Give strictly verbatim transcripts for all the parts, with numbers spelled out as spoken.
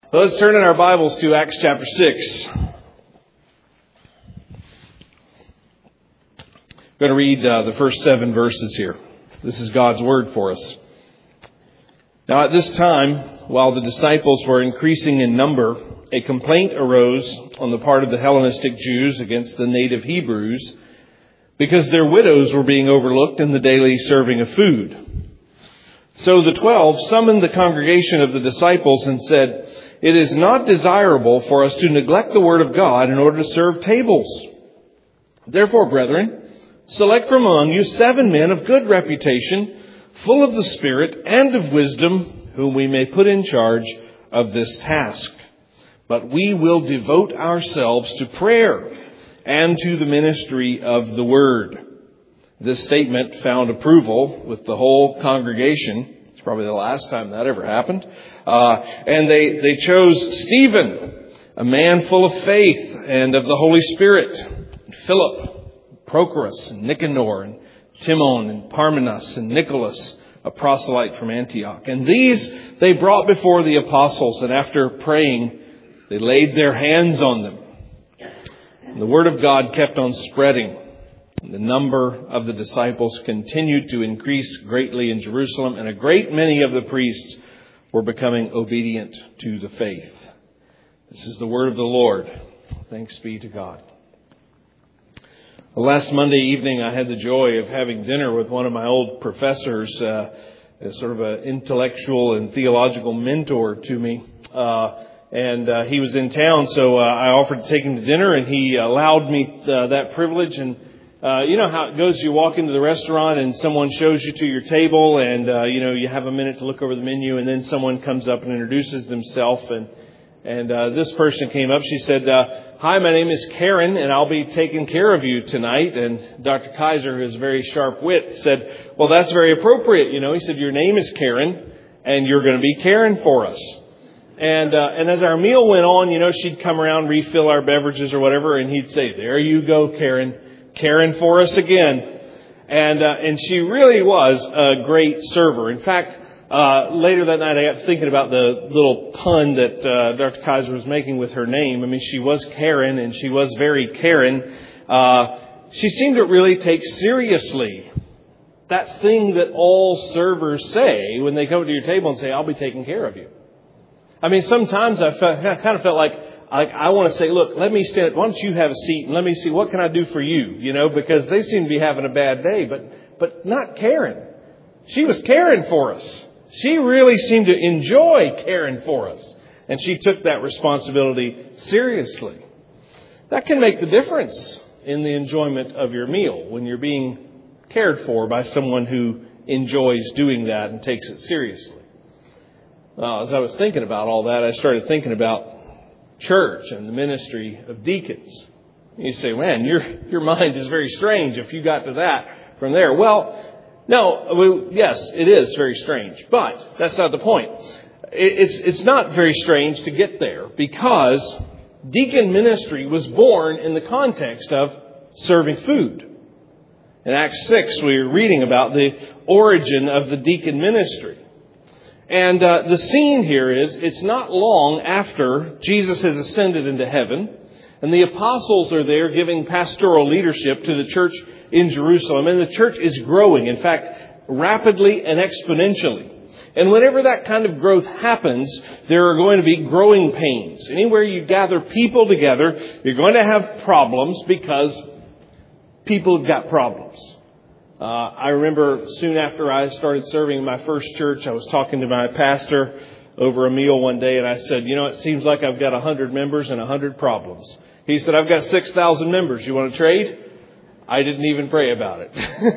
Well, let's turn in our Bibles to Acts chapter six. I'm going to read uh, the first seven verses here. This is God's word for us. Now at this time, while the disciples were increasing in number, a complaint arose on the part of the Hellenistic Jews against the native Hebrews because their widows were being overlooked in the daily serving of food. So the twelve summoned the congregation of the disciples and said, "It is not desirable for us to neglect the word of God in order to serve tables. Therefore, brethren, select from among you seven men of good reputation, full of the Spirit and of wisdom, whom we may put in charge of this task. But we will devote ourselves to prayer and to the ministry of the word." This statement found approval with the whole congregation. It's probably the last time that ever happened. Uh, and they, they chose Stephen, a man full of faith and of the Holy Spirit, and Philip, Prochorus, and Nicanor, and Timon, and Parmenas, and Nicholas, a proselyte from Antioch. And these they brought before the apostles, and after praying, they laid their hands on them. And the word of God kept on spreading. The number of the disciples continued to increase greatly in Jerusalem, and a great many of the priests were becoming obedient to the faith. This is the word of the Lord. Thanks be to God. Well, last Monday evening, I had the joy of having dinner with one of my old professors, uh, as sort of an intellectual and theological mentor to me. Uh, and uh, he was in town, so uh, I offered to take him to dinner, and he allowed me uh, that privilege. And Uh, you know how it goes. You walk into the restaurant and someone shows you to your table, and uh, you know you have a minute to look over the menu, and then someone comes up and introduces themselves. And and uh, this person came up. She said, uh, "Hi, my name is Karen, and I'll be taking care of you tonight." And Doctor Kaiser, who has very sharp wit, said, "Well, that's very appropriate. You know," he said, "your name is Karen, and you're going to be caring for us." And uh, and as our meal went on, you know, she'd come around, refill our beverages or whatever, and he'd say, "There you go, Karen. Caring for us again." And uh, and she really was a great server. In fact, uh, later that night I got thinking about the little pun that uh, Doctor Kaiser was making with her name. I mean, she was Karen, and she was very caring. Uh, she seemed to really take seriously that thing that all servers say when they come to your table and say, "I'll be taking care of you." I mean, sometimes I, felt, I kind of felt like, Like I want to say, "Look, let me stand. Why don't you have a seat and let me see what can I do for you?" You know, because they seem to be having a bad day, but but not caring. She was caring for us. She really seemed to enjoy caring for us, and she took that responsibility seriously. That can make the difference in the enjoyment of your meal when you're being cared for by someone who enjoys doing that and takes it seriously. Well, as I was thinking about all that, I started thinking about church and the ministry of deacons. You say, "Man, your your mind is very strange if you got to that from there." Well, no, we, yes, it is very strange, but that's not the point. It, it's it's not very strange to get there because deacon ministry was born in the context of serving food. In Acts six, we are reading about the origin of the deacon ministry. And uh, the scene here is, it's not long after Jesus has ascended into heaven, and the apostles are there giving pastoral leadership to the church in Jerusalem. And the church is growing, in fact, rapidly and exponentially. And whenever that kind of growth happens, there are going to be growing pains. Anywhere you gather people together, you're going to have problems because people have got problems. Uh, I remember soon after I started serving in my first church, I was talking to my pastor over a meal one day, and I said, "You know, it seems like I've got one hundred members and one hundred problems." He said, "I've got six thousand members. You want to trade?" I didn't even pray about it.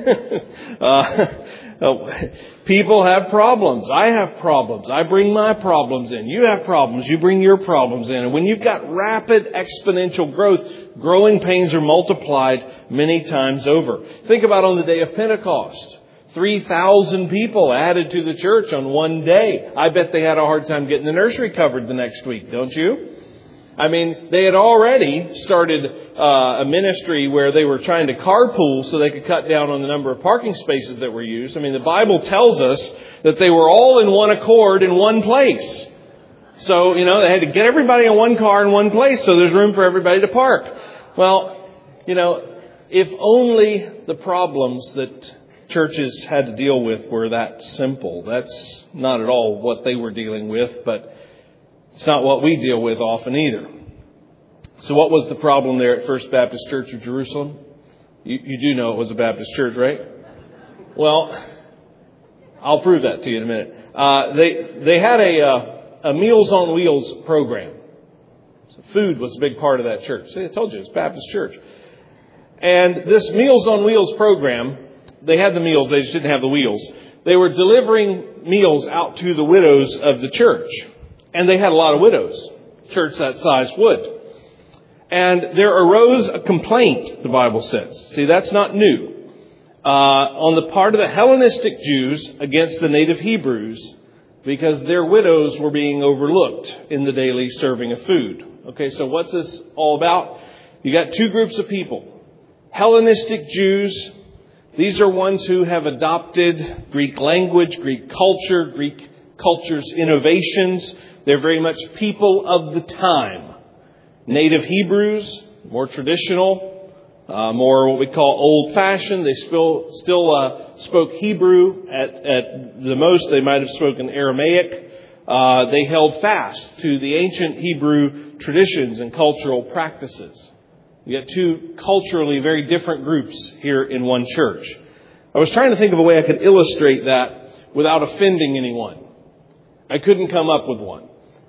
uh, people have problems. I have problems. I bring my problems in. You have problems. You bring your problems in. And when you've got rapid exponential growth, growing pains are multiplied many times over. Think about on the day of Pentecost. three thousand people added to the church on one day. I bet they had a hard time getting the nursery covered the next week, don't you? I mean, they had already started uh, a ministry where they were trying to carpool so they could cut down on the number of parking spaces that were used. I mean, the Bible tells us that they were all in one accord in one place. So, you know, they had to get everybody in one car in one place so there's room for everybody to park. Well, you know, if only the problems that churches had to deal with were that simple. That's not at all what they were dealing with, but it's not what we deal with often either. So what was the problem there at First Baptist Church of Jerusalem? You, you do know it was a Baptist church, right? Well, I'll prove that to you in a minute. Uh, they they had a, uh, a Meals on Wheels program. So food was a big part of that church. See, I told you, it's a Baptist church. And this Meals on Wheels program, they had the meals, they just didn't have the wheels. They were delivering meals out to the widows of the church. And they had a lot of widows. Church that size would. And there arose a complaint, the Bible says. See, that's not new. Uh, on the part of the Hellenistic Jews against the native Hebrews, because their widows were being overlooked in the daily serving of food. Okay, so what's this all about? You got two groups of people. Hellenistic Jews, these are ones who have adopted Greek language, Greek culture, Greek culture's innovations. They're very much people of the time. Native Hebrews, more traditional, uh, more what we call old-fashioned. They still still uh, spoke Hebrew. At, at the most, they might have spoken Aramaic. Uh, they held fast to the ancient Hebrew traditions and cultural practices. You get two culturally very different groups here in one church. I was trying to think of a way I could illustrate that without offending anyone. I couldn't come up with one.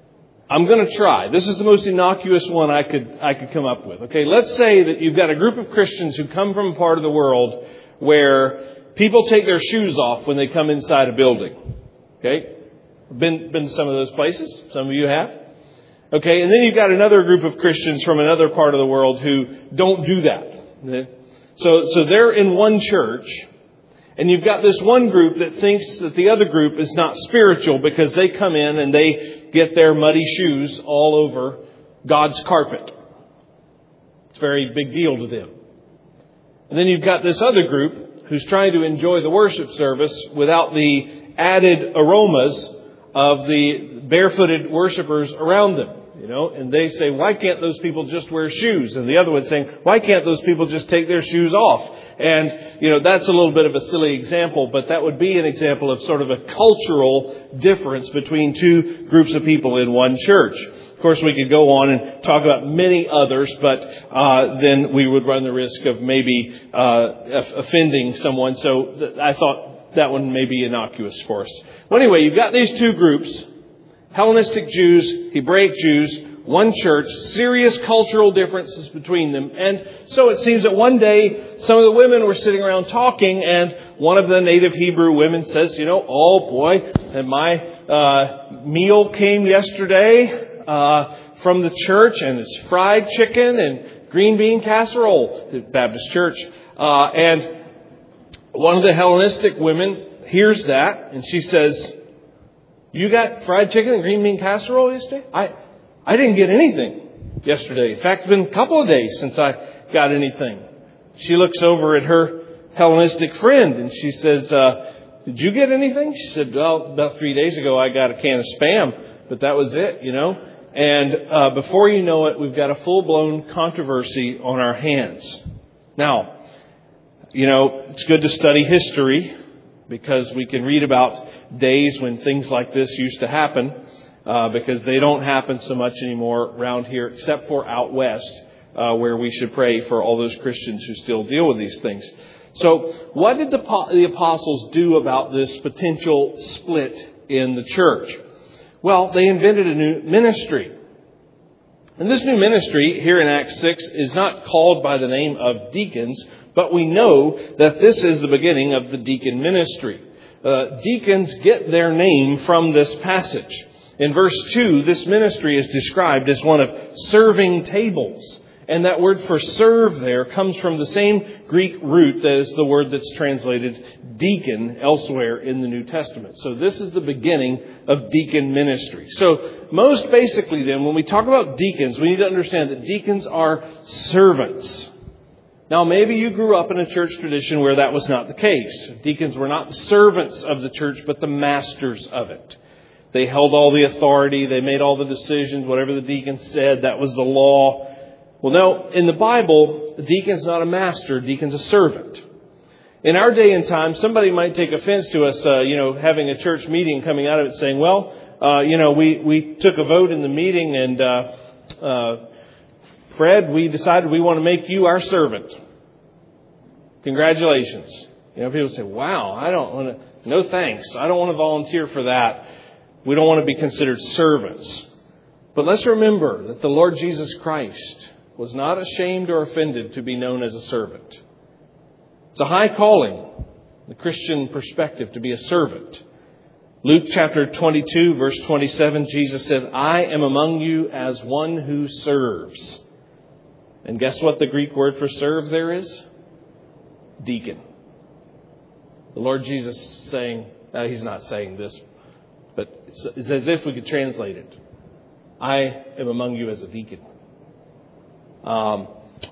I'm going to try. This is the most innocuous one I could I could come up with. Okay, let's say that you've got a group of Christians who come from a part of the world where people take their shoes off when they come inside a building. Okay, been been to some of those places. Some of you have. Okay, and then you've got another group of Christians from another part of the world who don't do that. So so they're in one church. And you've got this one group that thinks that the other group is not spiritual because they come in and they get their muddy shoes all over God's carpet. It's a very big deal to them. And then you've got this other group who's trying to enjoy the worship service without the added aromas of the barefooted worshipers around them. You know, and they say, why can't those people just wear shoes? And the other one's saying, why can't those people just take their shoes off? And, you know, that's a little bit of a silly example, but that would be an example of sort of a cultural difference between two groups of people in one church. Of course, we could go on and talk about many others, but uh, then we would run the risk of maybe uh, offending someone. So th- I thought that one may be innocuous for us. Well, anyway, you've got these two groups. Hellenistic Jews, Hebraic Jews, one church, serious cultural differences between them. And so it seems that one day some of the women were sitting around talking, and one of the native Hebrew women says, you know, oh boy, and my uh, meal came yesterday uh, from the church, and it's fried chicken and green bean casserole, the Baptist church. Uh, and one of the Hellenistic women hears that, and she says, you got fried chicken and green bean casserole yesterday? I I didn't get anything yesterday. In fact, it's been a couple of days since I got anything. She looks over at her Hellenistic friend and she says, uh, did you get anything? She said, well, about three days ago I got a can of Spam, but that was it, you know. And uh, before you know it, we've got a full-blown controversy on our hands. Now, you know, it's good to study history, because we can read about days when things like this used to happen, uh, because they don't happen so much anymore around here, except for out west, uh, where we should pray for all those Christians who still deal with these things. So what did the, the apostles do about this potential split in the church? Well, they invented a new ministry. And this new ministry here in Acts six is not called by the name of deacons, but we know that this is the beginning of the deacon ministry. Uh, deacons get their name from this passage. In verse two, this ministry is described as one of serving tables. And that word for serve there comes from the same Greek root that is the word that's translated deacon elsewhere in the New Testament. So this is the beginning of deacon ministry. So most basically then, when we talk about deacons, we need to understand that deacons are servants. Now, maybe you grew up in a church tradition where that was not the case. Deacons were not the servants of the church, but the masters of it. They held all the authority. They made all the decisions. Whatever the deacon said, that was the law. Well, no, in the Bible, the deacon's not a master. The deacon's a servant. In our day and time, somebody might take offense to us, uh, you know, having a church meeting, coming out of it saying, well, uh, you know, we, we took a vote in the meeting and, uh, uh, Fred, we decided we want to make you our servant. Congratulations. You know, people say, wow, I don't want to, no thanks. I don't want to volunteer for that. We don't want to be considered servants. But let's remember that the Lord Jesus Christ was not ashamed or offended to be known as a servant. It's a high calling, the Christian perspective, to be a servant. Luke chapter twenty-two, verse twenty-seven, Jesus said, I am among you as one who serves. And guess what the Greek word for serve there is? Deacon. The Lord Jesus is saying, uh, He's not saying this, but it's, it's as if we could translate it. I am among you as a deacon. Um,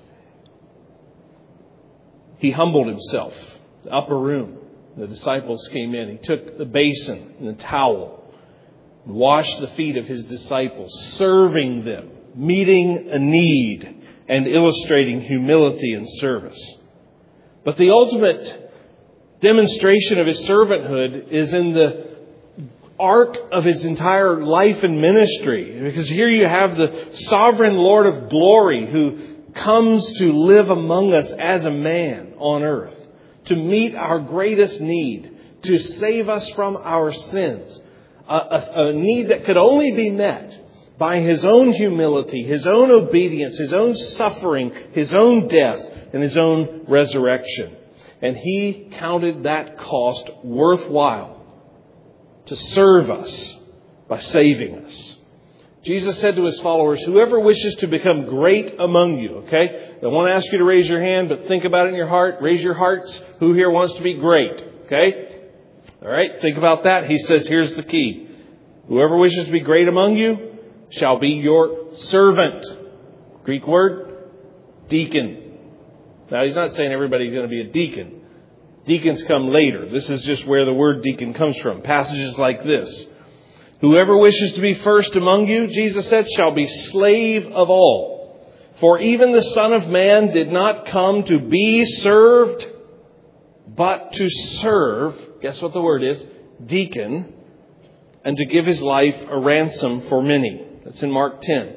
he humbled himself. The upper room. The disciples came in. He took the basin and the towel and washed the feet of his disciples, serving them, meeting a need, and illustrating humility and service. But the ultimate demonstration of his servanthood is in the arc of his entire life and ministry. Because here you have the sovereign Lord of glory who comes to live among us as a man on earth, to meet our greatest need, to save us from our sins. A, a, a need that could only be met by His own humility, His own obedience, His own suffering, His own death, and His own resurrection. And He counted that cost worthwhile to serve us by saving us. Jesus said to His followers, whoever wishes to become great among you, okay? I want to ask you to raise your hand, but think about it in your heart. Raise your hearts. Who here wants to be great? Okay? All right, think about that. He says, here's the key. Whoever wishes to be great among you shall be your servant. Greek word, deacon. Now, He's not saying everybody's going to be a deacon. Deacons come later. This is just where the word deacon comes from. Passages like this. Whoever wishes to be first among you, Jesus said, shall be slave of all. For even the Son of Man did not come to be served, but to serve. Guess what the word is? Deacon. And to give His life a ransom for many. That's in Mark ten.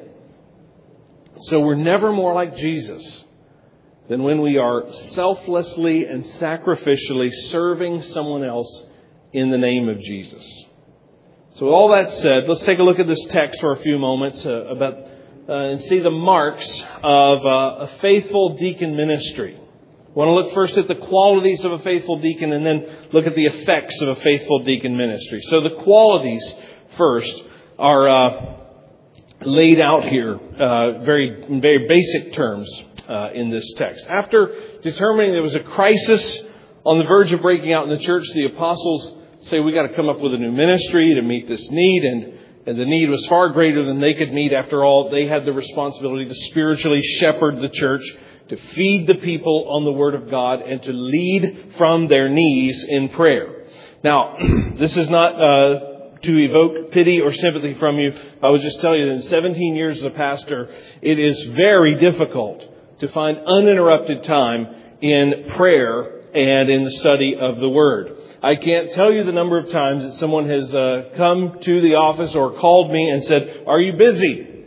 So we're never more like Jesus than when we are selflessly and sacrificially serving someone else in the name of Jesus. So with all that said, let's take a look at this text for a few moments uh, about uh, and see the marks of uh, a faithful deacon ministry. I want to look first at the qualities of a faithful deacon and then look at the effects of a faithful deacon ministry. So the qualities first are uh, laid out here uh, very in very basic terms uh, in this text. After determining there was a crisis on the verge of breaking out in the church, the apostles say we got to come up with a new ministry to meet this need, and, and the need was far greater than they could meet. After all, they had the responsibility to spiritually shepherd the church, to feed the people on the Word of God, and to lead from their knees in prayer. Now, this is not uh, to evoke pity or sympathy from you. I would just tell you that in seventeen years as a pastor, it is very difficult to find uninterrupted time in prayer and in the study of the Word. I can't tell you the number of times that someone has uh, come to the office or called me and said, are you busy?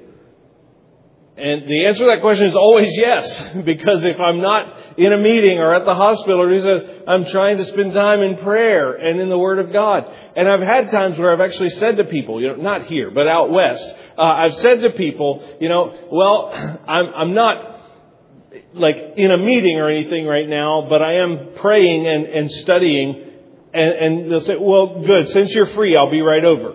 And the answer to that question is always yes, because if I'm not in a meeting or at the hospital, or said, I'm trying to spend time in prayer and in the Word of God. And I've had times where I've actually said to people, you know, not here, but out west, uh, I've said to people, you know, well, I'm, I'm not like in a meeting or anything right now, but I am praying and, and studying. And, and they'll say, well, good, since you're free, I'll be right over.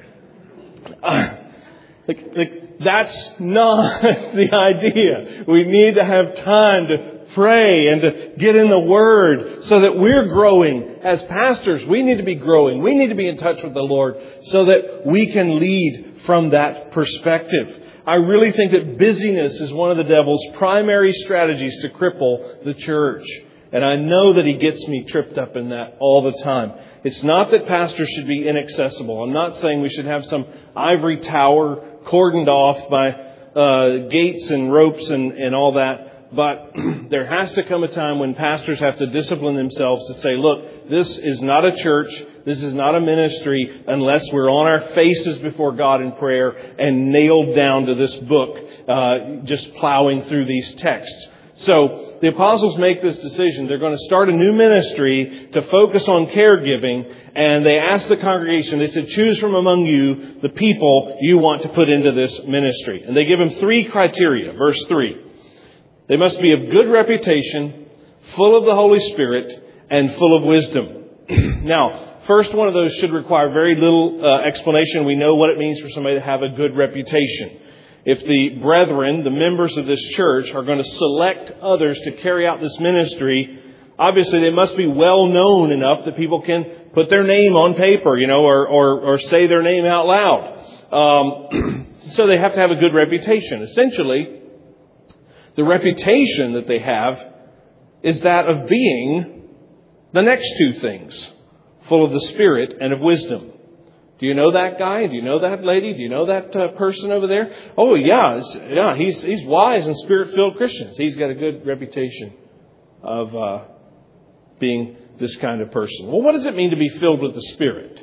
Uh, like, like, that's not the idea. We need to have time to pray and to get in the Word so that we're growing. As pastors, we need to be growing. We need to be in touch with the Lord so that we can lead from that perspective. I really think that busyness is one of the devil's primary strategies to cripple the church. And I know that He gets me tripped up in that all the time. It's not that pastors should be inaccessible. I'm not saying we should have some ivory tower cordoned off by uh, gates and ropes and, and all that. But there has to come a time when pastors have to discipline themselves to say, look, this is not a church. This is not a ministry unless we're on our faces before God in prayer and nailed down to this book, uh, just plowing through these texts. So the apostles make this decision. They're going to start a new ministry to focus on caregiving. And they asked the congregation, they said, choose from among you the people you want to put into this ministry. And they give them three criteria. Verse three. They must be of good reputation, full of the Holy Spirit, and full of wisdom. Now, first one of those should require very little uh, explanation. We know what it means for somebody to have a good reputation. If the brethren, the members of this church, are going to select others to carry out this ministry, obviously they must be well known enough that people can put their name on paper, you know, or or, or say their name out loud. Um, so they have to have a good reputation. Essentially, the reputation that they have is that of being the next two things, full of the Spirit and of wisdom. Do you know that guy? Do you know that lady? Do you know that uh, person over there? Oh, yeah, it's, yeah, he's he's wise and Spirit-filled Christians. He's got a good reputation of uh, being this kind of person. Well, what does it mean to be filled with the Spirit?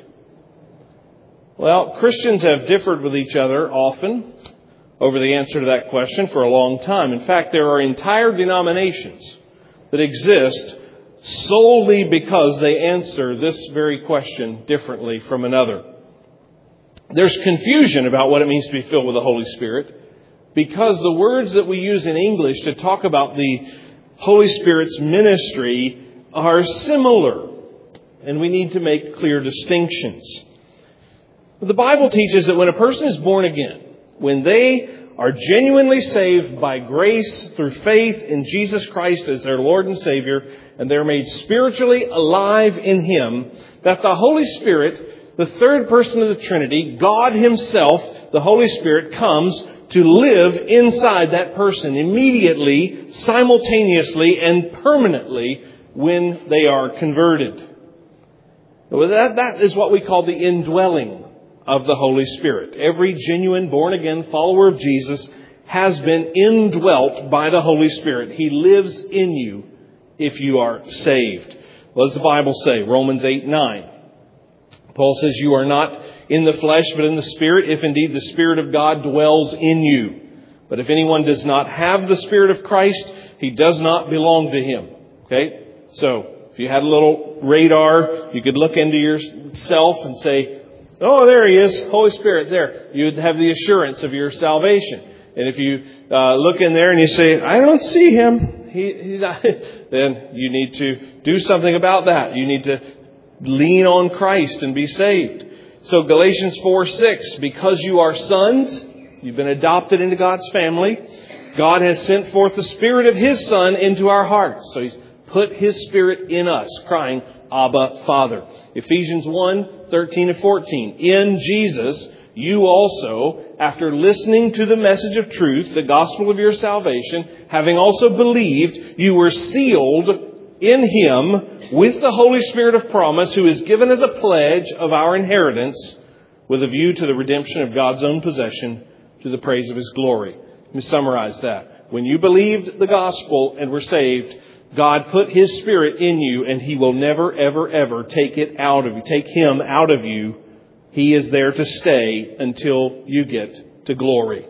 Well, Christians have differed with each other often over the answer to that question for a long time. In fact, there are entire denominations that exist solely because they answer this very question differently from another. There's confusion about what it means to be filled with the Holy Spirit because the words that we use in English to talk about the Holy Spirit's ministry are similar, and we need to make clear distinctions. The Bible teaches that when a person is born again, when they are genuinely saved by grace through faith in Jesus Christ as their Lord and Savior, and they're made spiritually alive in Him, that the Holy Spirit, the third person of the Trinity, God Himself, the Holy Spirit, comes to live inside that person immediately, simultaneously, and permanently when they are converted. That, that is what we call the indwelling of the Holy Spirit. Every genuine born-again follower of Jesus has been indwelt by the Holy Spirit. He lives in you if you are saved. What does the Bible say? Romans eight nine. Paul says, you are not in the flesh, but in the Spirit, if indeed the Spirit of God dwells in you. But if anyone does not have the Spirit of Christ, he does not belong to Him. Okay? So, if you had a little radar, you could look into yourself and say, oh, there He is. Holy Spirit's there. You'd have the assurance of your salvation. And if you uh, look in there and you say, I don't see Him, he, he's not, then you need to do something about that. You need to lean on Christ and be saved. So Galatians four six, because you are sons, you've been adopted into God's family, God has sent forth the Spirit of His Son into our hearts. So He's put His Spirit in us, crying, Abba, Father. Ephesians one thirteen and fourteen. In Jesus, you also, after listening to the message of truth, the gospel of your salvation, having also believed, you were sealed in Him with the Holy Spirit of promise, who is given as a pledge of our inheritance with a view to the redemption of God's own possession to the praise of His glory. Let me summarize that. When you believed the gospel and were saved, God put His Spirit in you, and He will never, ever, ever take it out of you, take Him out of you. He is there to stay until you get to glory.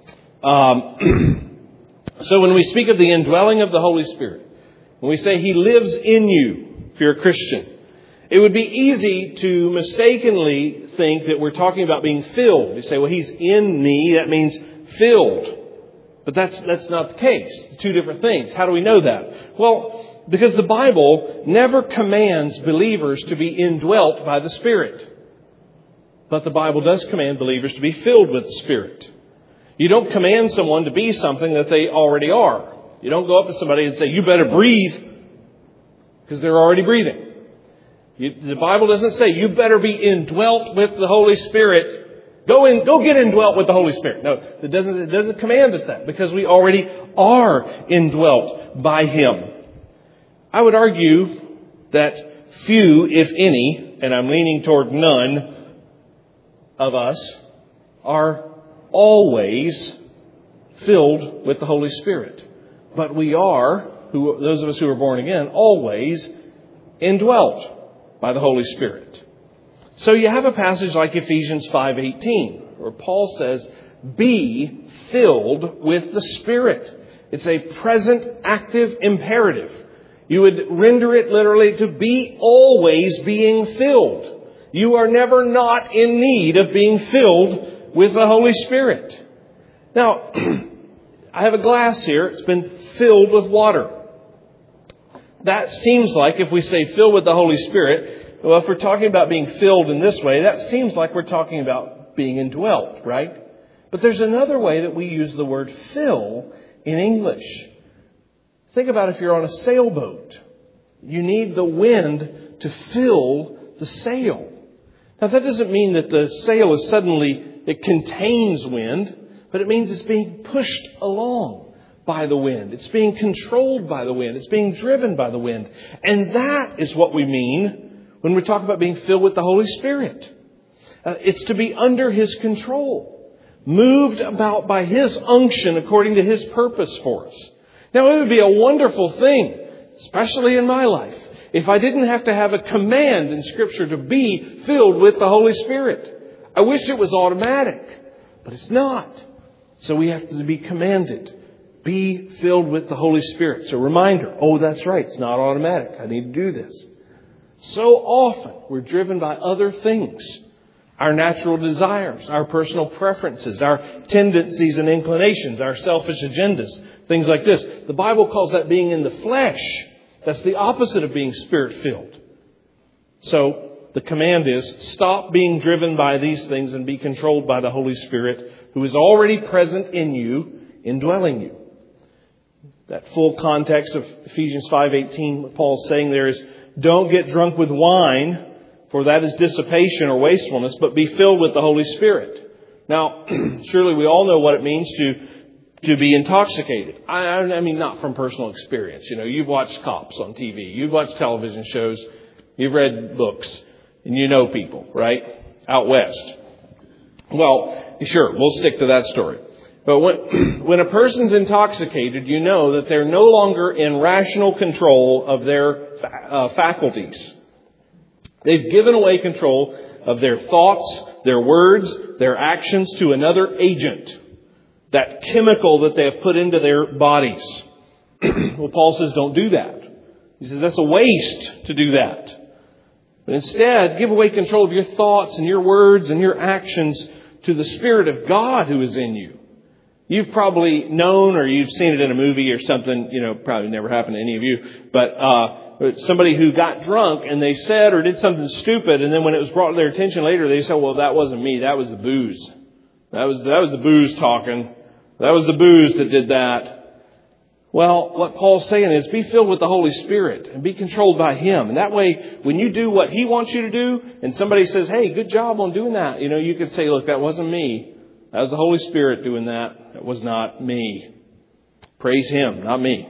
Um, so when we speak of the indwelling of the Holy Spirit, when we say He lives in you, if you're a Christian, it would be easy to mistakenly think that we're talking about being filled. You say, well, He's in me, that means filled. But that's that's not the case. Two different things. How do we know that? Well, because the Bible never commands believers to be indwelt by the Spirit. But the Bible does command believers to be filled with the Spirit. You don't command someone to be something that they already are. You don't go up to somebody and say, you better breathe, because they're already breathing. You, the Bible doesn't say, you better be indwelt with the Holy Spirit. Go in, go get indwelt with the Holy Spirit. No, it doesn't, it doesn't command us that, because we already are indwelt by Him. I would argue that few, if any, and I'm leaning toward none of us, are always filled with the Holy Spirit. But we are, who, those of us who are born again, always indwelt by the Holy Spirit. So you have a passage like Ephesians five eighteen, where Paul says, be filled with the Spirit. It's a present active imperative. You would render it literally to be always being filled. You are never not in need of being filled with the Holy Spirit. Now, I have a glass here. It's been filled with water. That seems like, if we say filled with the Holy Spirit, well, if we're talking about being filled in this way, that seems like we're talking about being indwelt, right? But there's another way that we use the word fill in English. Think about if you're on a sailboat. You need the wind to fill the sail. Now, that doesn't mean that the sail is suddenly, it contains wind, but it means it's being pushed along by the wind. It's being controlled by the wind. It's being driven by the wind. And that is what we mean when we talk about being filled with the Holy Spirit. Uh, it's to be under His control, moved about by His unction according to His purpose for us. Now, it would be a wonderful thing, especially in my life, if I didn't have to have a command in Scripture to be filled with the Holy Spirit. I wish it was automatic, but it's not. So we have to be commanded. Be filled with the Holy Spirit. So reminder, oh, that's right, it's not automatic. I need to do this. So often we're driven by other things. Our natural desires, our personal preferences, our tendencies and inclinations, our selfish agendas, things like this. The Bible calls that being in the flesh. That's the opposite of being Spirit-filled. So the command is stop being driven by these things and be controlled by the Holy Spirit, who is already present in you, indwelling you. That full context of Ephesians five eighteen, what Paul's saying there is, don't get drunk with wine, for that is dissipation or wastefulness, but be filled with the Holy Spirit. Now, surely we all know what it means to to be intoxicated. I, I mean, not from personal experience. You know, you've watched cops on T V. You've watched television shows. You've read books. And you know people, right? Out west. Well, sure, we'll stick to that story. But when, when a person's intoxicated, you know that they're no longer in rational control of their uh, faculties. They've given away control of their thoughts, their words, their actions to another agent. That chemical that they have put into their bodies. Well, Paul says don't do that. He says that's a waste to do that. But instead, give away control of your thoughts and your words and your actions to the Spirit of God who is in you. You've probably known, or you've seen it in a movie or something, you know, probably never happened to any of you, but uh somebody who got drunk and they said or did something stupid, and then when it was brought to their attention later, they said, well, that wasn't me, that was the booze. That was, that was the booze talking. That was the booze that did that. Well, what Paul's saying is be filled with the Holy Spirit and be controlled by Him. And that way, when you do what He wants you to do, and somebody says, hey, good job on doing that, you know, you can say, look, that wasn't me. That was the Holy Spirit doing that. It was not me. Praise Him, not me.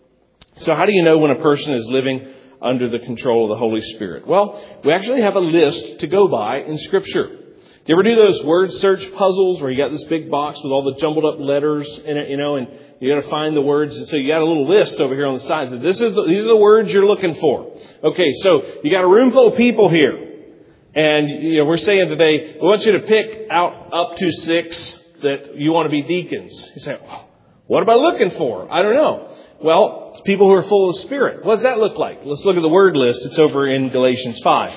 So how do you know when a person is living under the control of the Holy Spirit? Well, we actually have a list to go by in Scripture. Do you ever do those word search puzzles where you got this big box with all the jumbled up letters in it, you know, and you got to find the words. And so you got a little list over here on the side. So this is the, these are the words you're looking for. Okay, so you got a room full of people here. And, you know, we're saying today, we want you to pick out up to six that you want to be deacons. You say, what am I looking for? I don't know. Well, it's people who are full of Spirit. What does that look like? Let's look at the word list. It's over in Galatians five.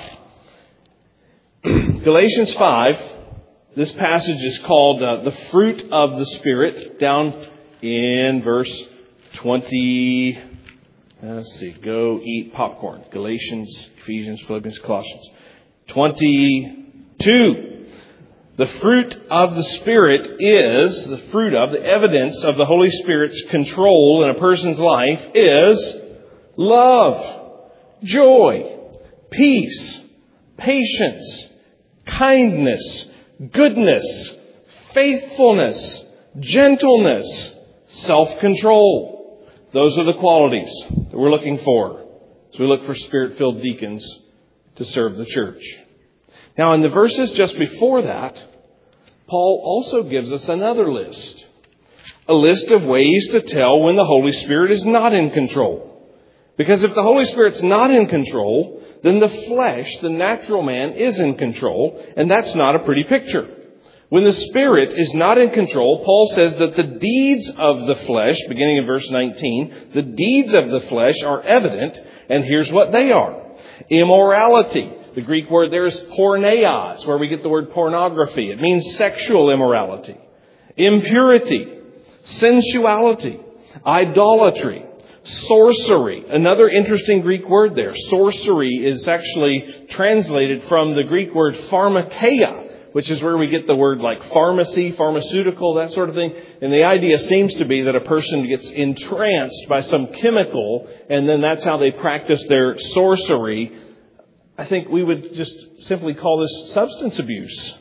Galatians five, this passage is called uh, the fruit of the Spirit, down in verse twenty. Let's see, go eat popcorn. Galatians, Ephesians, Philippians, Colossians. twenty-two. The fruit of the Spirit is, the fruit of, the evidence of the Holy Spirit's control in a person's life is love, joy, peace, patience, kindness, goodness, faithfulness, gentleness, self-control. Those are the qualities that we're looking for So we look for Spirit-filled deacons to serve the church. Now, in the verses just before that, Paul also gives us another list. A list of ways to tell when the Holy Spirit is not in control. Because if the Holy Spirit's not in control, then the flesh, the natural man, is in control, and that's not a pretty picture. When the Spirit is not in control, Paul says that the deeds of the flesh, beginning in verse nineteen, the deeds of the flesh are evident, and here's what they are. Immorality. The Greek word there is porneia. It's where we get the word pornography. It means sexual immorality. Impurity. Sensuality. Idolatry. Sorcery. Another interesting Greek word there. Sorcery is actually translated from the Greek word pharmakeia, which is where we get the word like pharmacy, pharmaceutical, that sort of thing. And the idea seems to be that a person gets entranced by some chemical, and then that's how they practice their sorcery. I think we would just simply call this substance abuse.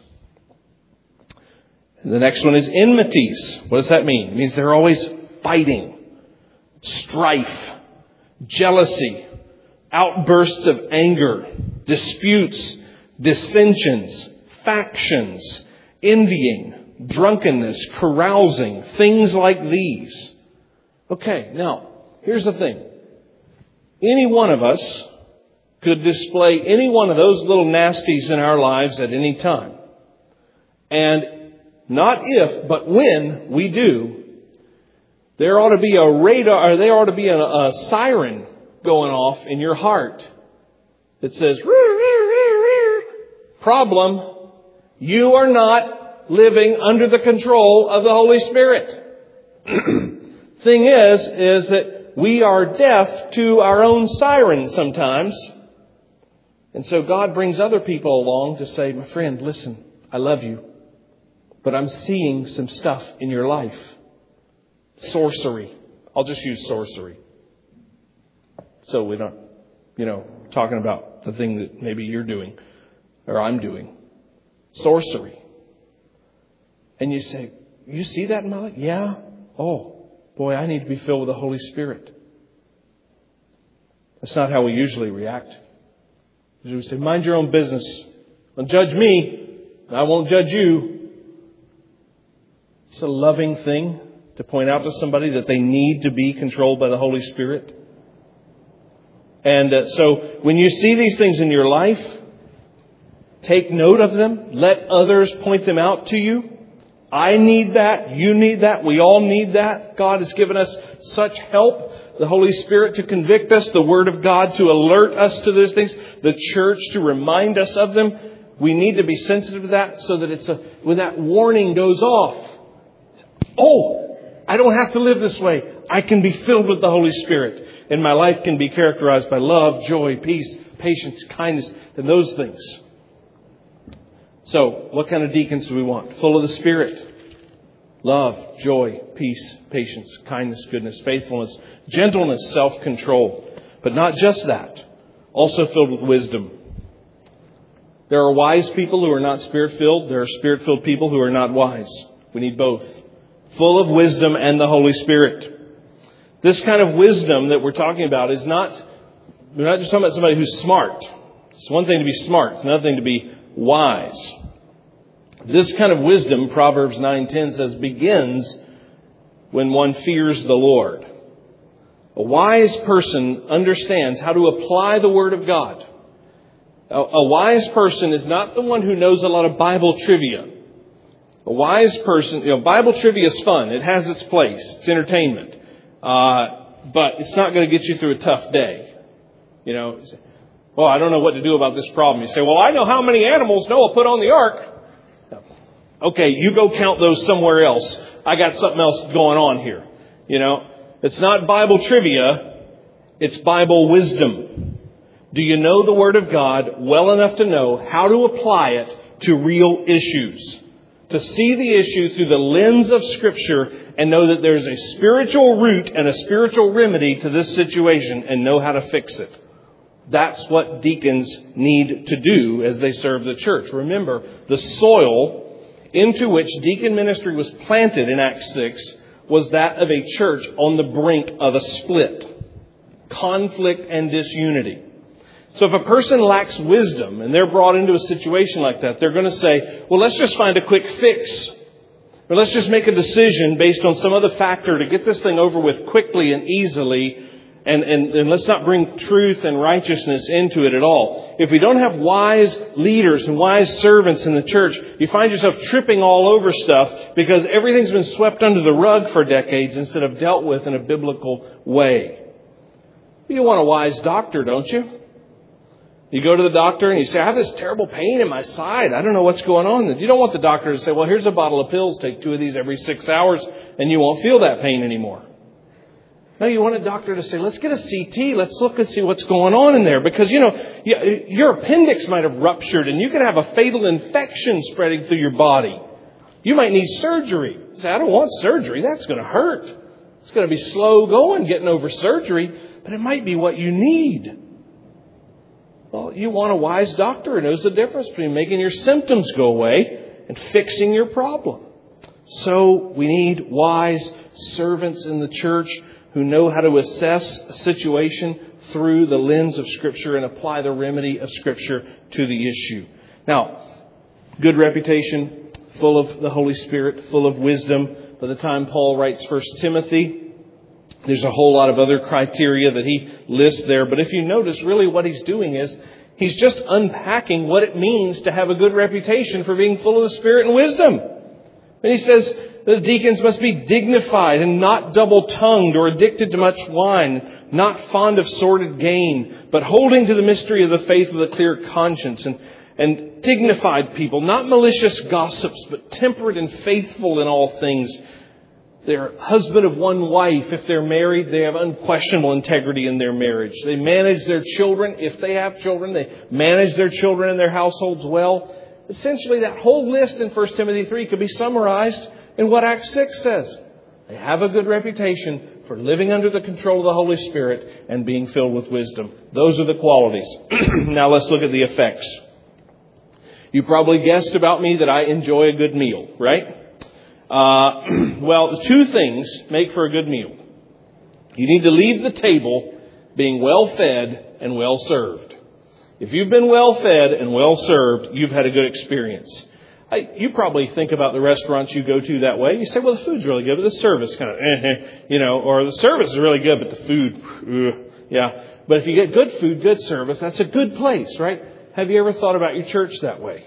And the next one is enmities. What does that mean? It means they're always fighting, strife, jealousy, outbursts of anger, disputes, dissensions, factions, envying, drunkenness, carousing, things like these. Okay, now, here's the thing. Any one of us could display any one of those little nasties in our lives at any time. And not if, but when we do, there ought to be a radar, or there ought to be a, a siren going off in your heart that says, problem. You are not living under the control of the Holy Spirit. Thing is, is that we are deaf to our own siren sometimes. And so God brings other people along to say, my friend, listen, I love you, but I'm seeing some stuff in your life. Sorcery. I'll just use sorcery. So we're not, you know, talking about the thing that maybe you're doing or I'm doing. Sorcery. And you say, you see that in my life? Yeah. Oh, boy, I need to be filled with the Holy Spirit. That's not how we usually react. We say, mind your own business. Don't judge me. I won't judge you. It's a loving thing to point out to somebody that they need to be controlled by the Holy Spirit. And uh, so when you see these things in your life, take note of them. Let others point them out to you. I need that. You need that. We all need that. God has given us such help. The Holy Spirit to convict us. The Word of God to alert us to those things. The church to remind us of them. We need to be sensitive to that so that it's a, when that warning goes off. Oh, I don't have to live this way. I can be filled with the Holy Spirit. And my life can be characterized by love, joy, peace, patience, kindness, and those things. So, what kind of deacons do we want? Full of the Spirit. Love, joy, peace, patience, kindness, goodness, faithfulness, gentleness, self-control. But not just that. Also filled with wisdom. There are wise people who are not Spirit-filled. There are Spirit-filled people who are not wise. We need both. Full of wisdom and the Holy Spirit. This kind of wisdom that we're talking about is not, we're not just talking about somebody who's smart. It's one thing to be smart. It's another thing to be wise. This kind of wisdom, Proverbs nine ten says, begins when one fears the Lord. A wise person understands how to apply the Word of God. A, a wise person is not the one who knows a lot of Bible trivia. A wise person, you know, Bible trivia is fun. It has its place. It's entertainment. Uh, but it's not going to get you through a tough day. You know, well, I don't know what to do about this problem. You say, well, I know how many animals Noah put on the ark. Okay, you go count those somewhere else. I got something else going on here. You know, it's not Bible trivia. It's Bible wisdom. Do you know the Word of God well enough to know how to apply it to real issues? To see the issue through the lens of Scripture and know that there's a spiritual root and a spiritual remedy to this situation and know how to fix it. That's what deacons need to do as they serve the church. Remember, the soil into which deacon ministry was planted in Acts six was that of a church on the brink of a split. conflict and disunity. So if a person lacks wisdom and they're brought into a situation like that, they're going to say, well, let's just find a quick fix. Or let's just make a decision based on some other factor to get this thing over with quickly and easily. And, and, and let's not bring truth and righteousness into it at all. If we don't have wise leaders and wise servants in the church, you find yourself tripping all over stuff because everything's been swept under the rug for decades instead of dealt with in a biblical way. You want a wise doctor, don't you? You go to the doctor and you say, I have this terrible pain in my side. I don't know what's going on. You don't want the doctor to say, well, here's a bottle of pills. Take two of these every six hours and you won't feel that pain anymore. No, you want a doctor to say, let's get a C T. Let's look and see what's going on in there. Because, you know, your appendix might have ruptured and you could have a fatal infection spreading through your body. You might need surgery. You say, I don't want surgery. That's going to hurt. It's going to be slow going getting over surgery, but it might be what you need. Well, you want a wise doctor who knows the difference between making your symptoms go away and fixing your problem. So we need wise servants in the church who know how to assess a situation through the lens of Scripture and apply the remedy of Scripture to the issue. Now, good reputation, full of the Holy Spirit, full of wisdom. By the time Paul writes First Timothy, there's a whole lot of other criteria that he lists there. But if you notice, really what he's doing is he's just unpacking what it means to have a good reputation for being full of the Spirit and wisdom. And he says the deacons must be dignified and not double-tongued or addicted to much wine, not fond of sordid gain, but holding to the mystery of the faith with a clear conscience, and, and dignified people, not malicious gossips, but temperate and faithful in all things. They're husband of one wife. If they're married, they have unquestionable integrity in their marriage. They manage their children. If they have children, they manage their children and their households well. Essentially, that whole list in First Timothy three could be summarized in what Acts six says. They have a good reputation for living under the control of the Holy Spirit and being filled with wisdom. Those are the qualities. Now let's look at the effects. You probably guessed about me that I enjoy a good meal, right? Uh, well, two things make for a good meal. You need to leave the table being well fed and well served. If you've been well fed and well served, you've had a good experience. I, you probably think about the restaurants you go to that way. You say, well, the food's really good, but the service kind of, eh, you know, or the service is really good, but the food, ugh, yeah. But if you get good food, good service, that's a good place, right? Have you ever thought about your church that way?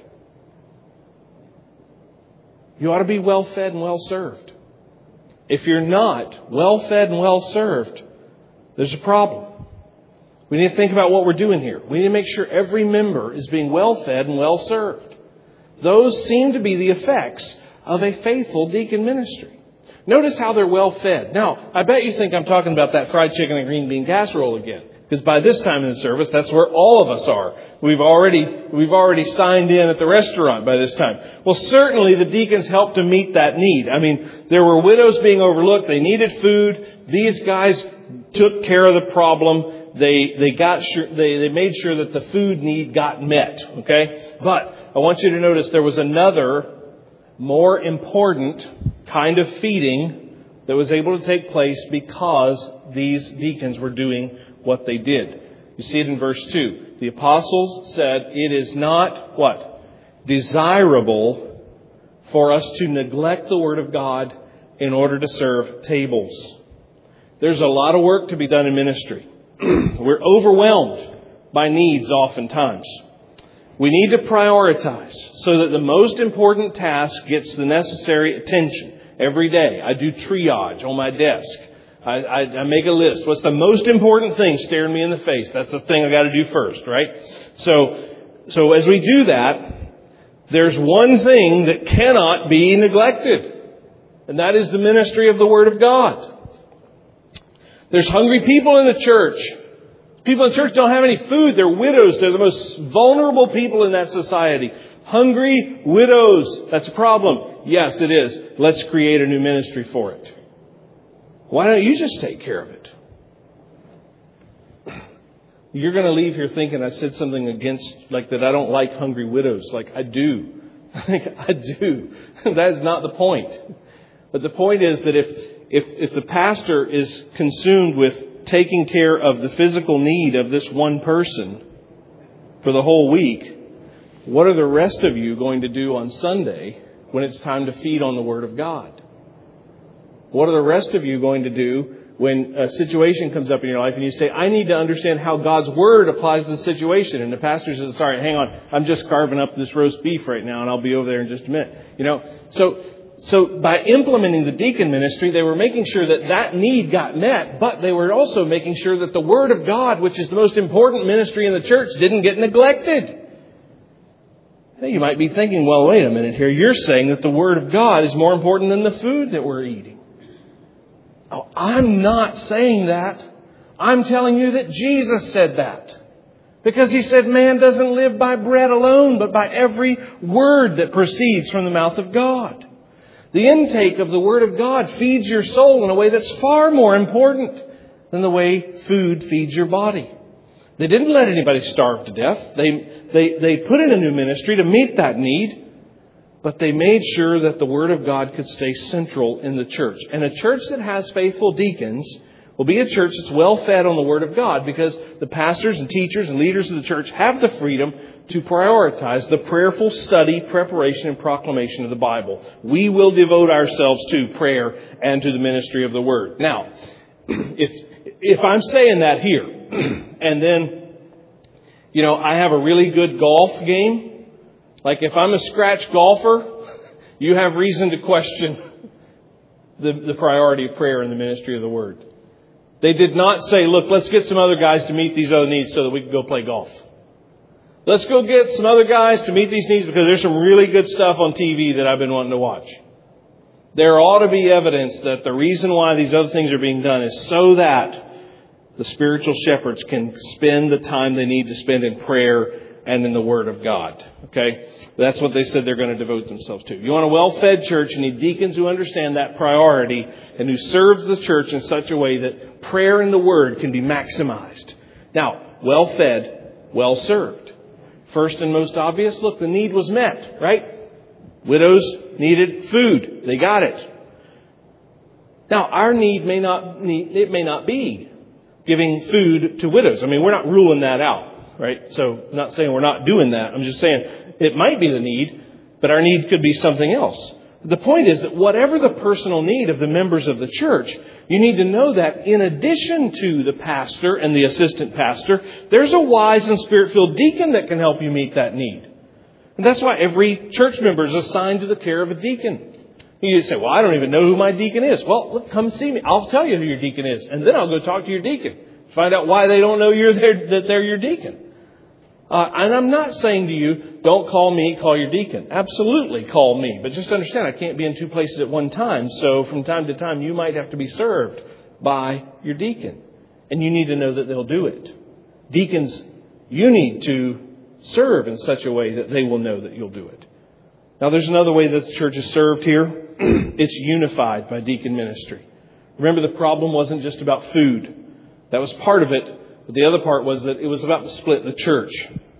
You ought to be well fed and well served. If you're not well fed and well served, there's a problem. We need to think about what we're doing here. We need to make sure every member is being well fed and well served. Those seem to be the effects of a faithful deacon ministry. Notice how they're well fed. Now, I bet you think I'm talking about that fried chicken and green bean casserole again. Because by this time in the service, that's where all of us are. We've already, we've already signed in at the restaurant by this time. Well, certainly the deacons helped to meet that need. I mean, there were widows being overlooked. They needed food. These guys took care of the problem. They, they got sure, they, they made sure that the food need got met. Okay. But I want you to notice there was another more important kind of feeding that was able to take place because these deacons were doing what they did. You see it in verse two. The apostles said, it is not what? Desirable for us to neglect the Word of God in order to serve tables. There's a lot of work to be done in ministry. We're overwhelmed by needs oftentimes. We need to prioritize so that the most important task gets the necessary attention every day. I do triage on my desk. I, I, I make a list. What's the most important thing staring me in the face? That's the thing I got to do first, right? So, so as we do that, there's one thing that cannot be neglected, and that is the ministry of the Word of God. There's hungry people in the church. People in the church don't have any food. They're widows. They're the most vulnerable people in that society. Hungry widows. That's a problem. Yes, it is. Let's create a new ministry for it. Why don't you just take care of it? You're going to leave here thinking I said something against, like that I don't like hungry widows. Like I do. I do. That is not the point. But the point is that if, if, if the pastor is consumed with taking care of the physical need of this one person for the whole week, what are the rest of you going to do on Sunday when it's time to feed on the Word of God? What are the rest of you going to do when a situation comes up in your life and you say, I need to understand how God's Word applies to the situation? And the pastor says, sorry, hang on, I'm just carving up this roast beef right now and I'll be over there in just a minute. You know, so so by implementing the deacon ministry, they were making sure that that need got met, but they were also making sure that the Word of God, which is the most important ministry in the church, didn't get neglected. Now you might be thinking, well, wait a minute here. You're saying that the Word of God is more important than the food that we're eating. Oh, I'm not saying that. I'm telling you that Jesus said that. Because He said man doesn't live by bread alone, but by every word that proceeds from the mouth of God. The intake of the Word of God feeds your soul in a way that's far more important than the way food feeds your body. They didn't let anybody starve to death. They, they, they put in a new ministry to meet that need. But they made sure that the Word of God could stay central in the church. And a church that has faithful deacons will be a church that's well fed on the Word of God, because the pastors and teachers and leaders of the church have the freedom to prioritize the prayerful study, preparation, and proclamation of the Bible. We will devote ourselves to prayer and to the ministry of the Word. Now, if if I'm saying that here, and then, you know, I have a really good golf game, like if I'm a scratch golfer, you have reason to question the, the priority of prayer in the ministry of the Word. They did not say, look, let's get some other guys to meet these other needs so that we can go play golf. Let's go get some other guys to meet these needs because there's some really good stuff on T V that I've been wanting to watch. There ought to be evidence that the reason why these other things are being done is so that the spiritual shepherds can spend the time they need to spend in prayer and in the Word of God. Okay? That's what they said they're going to devote themselves to. You want a well-fed church, you need deacons who understand that priority and who serve the church in such a way that prayer and the Word can be maximized. Now, well-fed, well-served. First and most obvious, look, the need was met, right? Widows needed food. They got it. Now, our need may not need, it may not be giving food to widows. I mean, we're not ruling that out. Right? So I'm not saying we're not doing that. I'm just saying it might be the need, but our need could be something else. The point is that whatever the personal need of the members of the church, you need to know that in addition to the pastor and the assistant pastor, there's a wise and spirit-filled deacon that can help you meet that need. And that's why every church member is assigned to the care of a deacon. You say, well, I don't even know who my deacon is. Well, look, come see me. I'll tell you who your deacon is. And then I'll go talk to your deacon. Find out why they don't know you're there, that they're your deacon. Uh, and I'm not saying to you, don't call me, call your deacon. Absolutely call me. But just understand, I can't be in two places at one time. So from time to time, you might have to be served by your deacon. And you need to know that they'll do it. Deacons, you need to serve in such a way that they will know that you'll do it. Now, there's another way that the church is served here. It's unified by deacon ministry. Remember, the problem wasn't just about food. That was part of it. But the other part was that it was about the split in the church.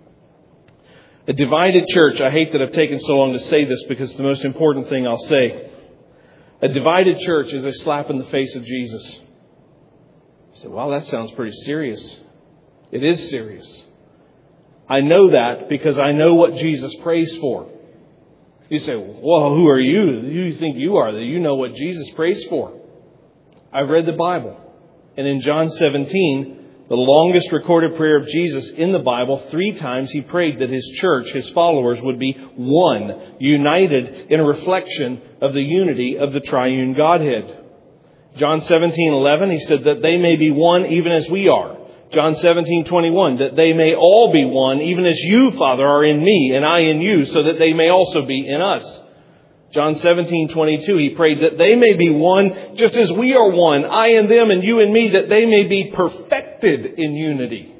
A divided church, I hate that I've taken so long to say this because it's the most important thing I'll say. A divided church is a slap in the face of Jesus. You say, well, that sounds pretty serious. It is serious. I know that because I know what Jesus prays for. You say, well, who are you? Who do you think you are that you know what Jesus prays for? I've read the Bible. And in John seventeen, the longest recorded prayer of Jesus in the Bible, three times he prayed that his church, his followers, would be one, united in a reflection of the unity of the triune Godhead. John seventeen eleven, he said that they may be one even as we are. John seventeen twenty-one, that they may all be one even as you, Father, are in me and I in you, so that they may also be in us. John seventeen twenty-two, he prayed that they may be one just as we are one, I and them and you and me, that they may be perfected in unity.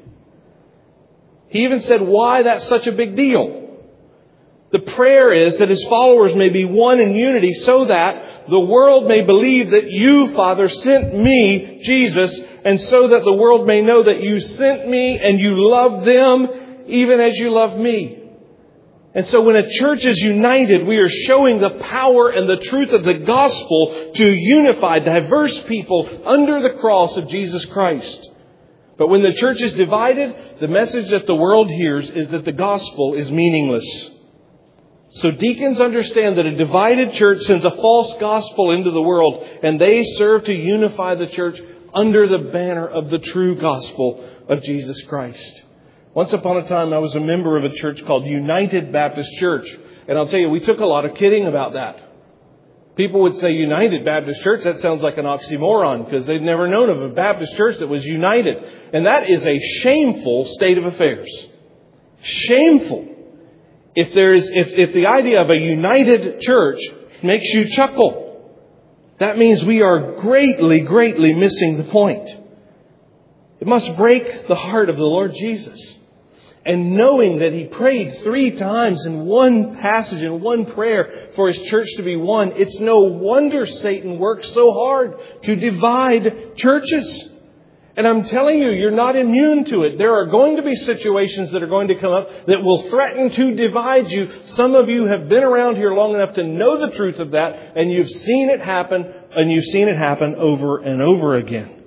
He even said why that's such a big deal. The prayer is that his followers may be one in unity so that the world may believe that you, Father, sent me, Jesus, and so that the world may know that you sent me and you love them even as you love me. And so when a church is united, we are showing the power and the truth of the gospel to unify diverse people under the cross of Jesus Christ. But when the church is divided, the message that the world hears is that the gospel is meaningless. So deacons understand that a divided church sends a false gospel into the world, and they serve to unify the church under the banner of the true gospel of Jesus Christ. Once upon a time, I was a member of a church called United Baptist Church. And I'll tell you, we took a lot of kidding about that. People would say United Baptist Church. That sounds like an oxymoron because they'd never known of a Baptist church that was united. And that is a shameful state of affairs. Shameful. If there is, if, if the idea of a united church makes you chuckle, that means we are greatly, greatly missing the point. It must break the heart of the Lord Jesus. And knowing that He prayed three times in one passage, in one prayer, for His church to be one, it's no wonder Satan works so hard to divide churches. And I'm telling you, you're not immune to it. There are going to be situations that are going to come up that will threaten to divide you. Some of you have been around here long enough to know the truth of that, and you've seen it happen, and you've seen it happen over and over again.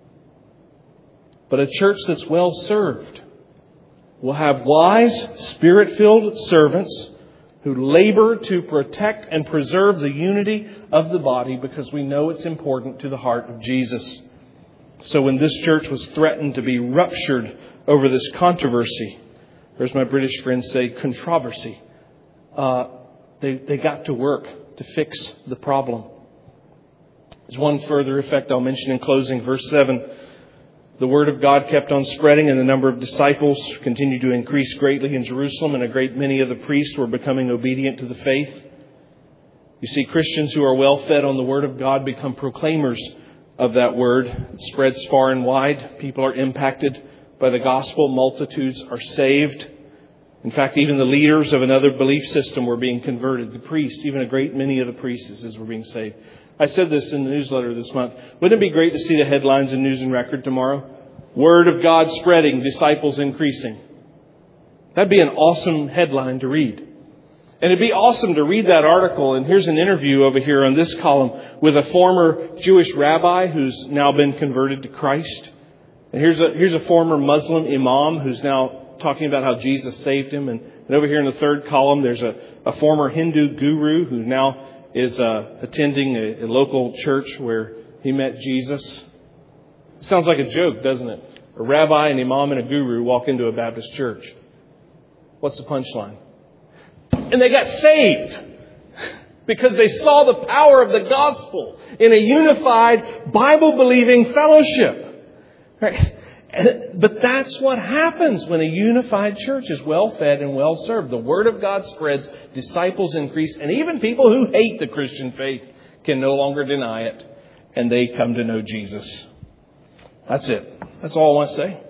But a church that's well served will have wise, Spirit-filled servants who labor to protect and preserve the unity of the body because we know it's important to the heart of Jesus. So when this church was threatened to be ruptured over this controversy, or as my British friends say, controversy, uh, they, they got to work to fix the problem. There's one further effect I'll mention in closing. Verse seven. The word of God kept on spreading, and the number of disciples continued to increase greatly in Jerusalem, and a great many of the priests were becoming obedient to the faith. You see, Christians who are well fed on the word of God become proclaimers of that word. It spreads far and wide. People are impacted by the gospel. Multitudes are saved. In fact, even the leaders of another belief system were being converted. The priests, even a great many of the priestesses were being saved. I said this in the newsletter this month. Wouldn't it be great to see the headlines in News and Record tomorrow? Word of God spreading, disciples increasing. That'd be an awesome headline to read. And it'd be awesome to read that article. And here's an interview over here on this column with a former Jewish rabbi who's now been converted to Christ. And here's a, here's a former Muslim imam who's now talking about how Jesus saved him. And, and over here in the third column, there's a, a former Hindu guru who now is uh, attending a, a local church where he met Jesus. It sounds like a joke, doesn't it? A rabbi, an imam, and a guru walk into a Baptist church. What's the punchline? And they got saved because they saw the power of the gospel in a unified, Bible-believing fellowship. Right? But that's what happens when a unified church is well-fed and well-served. The Word of God spreads, disciples increase, and even people who hate the Christian faith can no longer deny it, and they come to know Jesus. That's it. That's all I want to say.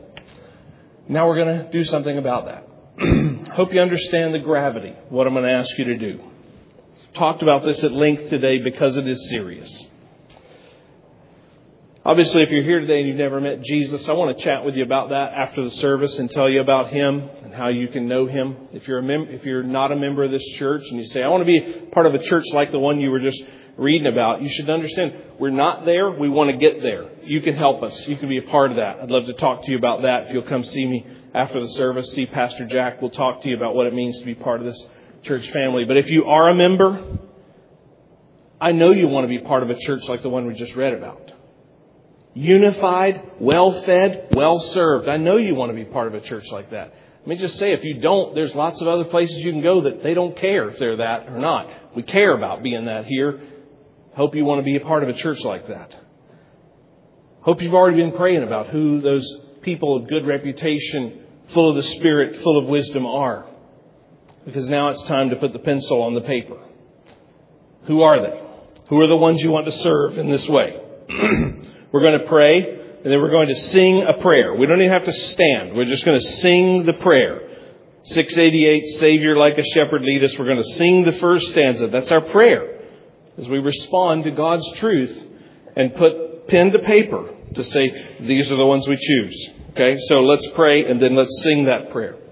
Now we're going to do something about that. Hope you understand the gravity of what I'm going to ask you to do. Talked about this at length today because it is serious. Obviously, if you're here today and you've never met Jesus, I want to chat with you about that after the service and tell you about Him and how you can know Him. If you're a mem- if you're not a member of this church and you say, I want to be part of a church like the one you were just reading about, you should understand we're not there. We want to get there. You can help us. You can be a part of that. I'd love to talk to you about that. If you'll come see me after the service, see Pastor Jack. We'll talk to you about what it means to be part of this church family. But if you are a member, I know you want to be part of a church like the one we just read about. Unified, well-fed, well-served. I know you want to be part of a church like that. Let me just say, if you don't, there's lots of other places you can go that they don't care if they're that or not. We care about being that here. Hope you want to be a part of a church like that. Hope you've already been praying about who those people of good reputation, full of the Spirit, full of wisdom are. Because now it's time to put the pencil on the paper. Who are they? Who are the ones you want to serve in this way? We're going to pray, and then we're going to sing a prayer. We don't even have to stand. We're just going to sing the prayer. six eighty-eight, Savior like a shepherd lead us. We're going to sing the first stanza. That's our prayer as we respond to God's truth and put pen to paper to say, these are the ones we choose. Okay, so let's pray and then let's sing that prayer.